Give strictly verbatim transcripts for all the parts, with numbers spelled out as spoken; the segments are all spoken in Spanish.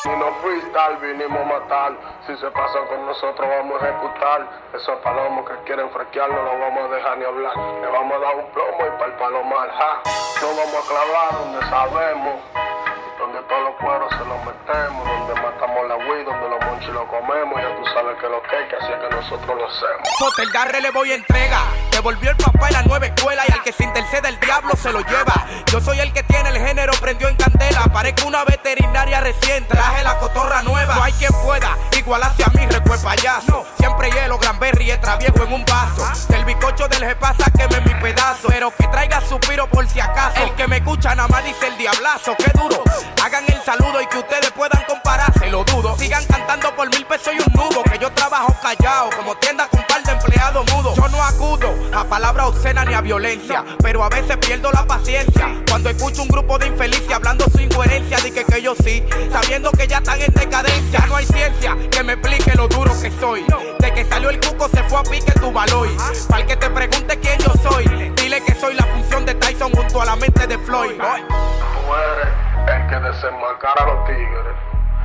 Ni no freestyle, vinimos a matar. Si se pasan con nosotros vamos a ejecutar. Esos palomos que quieren fresquear no los vamos a dejar ni hablar. Le vamos a dar un plomo y para el palomar, ja. No vamos a clavar donde sabemos, donde todos los cueros se los metemos, donde matamos la weed, donde los monchis lo comemos. Ya tú sabes que lo que hay que hacer, que nosotros lo hacemos. Fotel Garre le voy a entrega. Devolvió el papá en la nueva escuela y al que se intercede el diablo se lo lleva. Yo soy el que tiene el género prendió en candela. Parezco una veterinaria recién, traje la cotorra nueva. No hay quien pueda igualarse a mí, recuer payaso. Siempre hielo, Granberry, extra viejo en un vaso. Del bizcocho del jepa sáqueme mi pedazo. Pero que traiga suspiro por si acaso. El que me escucha nada más dice el diablazo, qué duro. Hagan el saludo y que ustedes puedan compararse, lo dudo. Sigan cantando por mil pesos y un nudo. Que yo trabajo callado, como tienda con par de empleados mudos. Yo no acudo a palabras obscenas ni a violencia, pero a veces pierdo la paciencia cuando escucho un grupo de infelices hablando su incoherencia. Di que, que yo sí, sabiendo que ya están en decadencia. No hay ciencia que me explique lo duro que soy. De que salió el cuco se fue a pique tu baloy. Para el que te pregunte quién yo soy, dile que soy la función de Tyson junto a la mente de Floyd. Boy. Tú eres el que desenmascara a los tigres,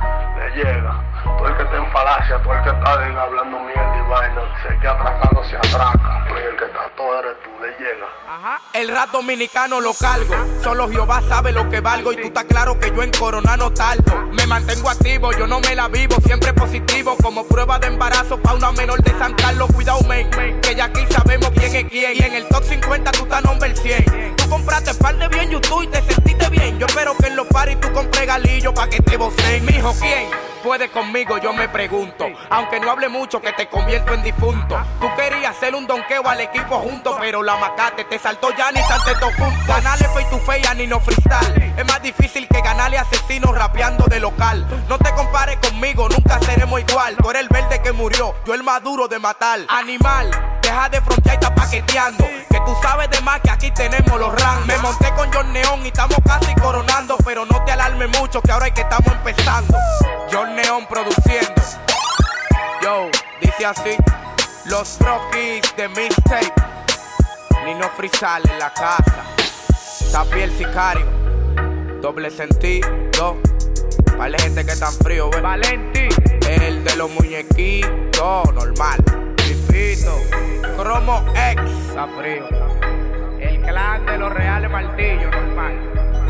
le llega. Tú el que está en falacia, tú el que está hablando mierda y vaina, se queda atracando, se atraca. Tú el que está, todo eres tú, le llega. Ajá. El rap dominicano lo cargo, solo Jehová sabe lo que valgo. Y tú estás claro que yo en Corona no tardo. Me mantengo activo, yo no me la vivo, siempre positivo. Como prueba de embarazo pa' una menor de San Carlos. Cuidado, men, que ya aquí sabemos quién es quién. Y en el top cincuenta tú estás number cien. Tú compraste par de bien YouTube y te sentiste bien. Yo espero que en los paris tú compres galillo pa' que te voceen. Mijo, ¿quién puede conmigo? Yo me pregunto. Aunque no hable mucho que te convierto en difunto. Tú querías hacer un donqueo al equipo junto, pero la macate te saltó ya ni tan te tocó. Ganarle face to face a Nino Freestyle es más difícil que ganarle asesinos rapeando de local. No te compares conmigo, nunca seremos igual. Tú eres el verde que murió, yo el más duro de matar. Animal, deja de frontear y está paqueteando, que tú sabes de más que aquí tenemos los rangos. Me monté con John Neon y estamos casi coronando, pero no te alarmes mucho que ahora es que estamos empezando. John Neon produciendo. Yo, dice así, los Rockies de Mixtape. Nino Freestyle en la casa. Tapi el sicario. Doble sentido. Para la gente que tan frío, ¿ves? Valenti. El de los muñequitos, normal. Pipito. Cromo X. Está frío. El clan de los reales martillos, normal.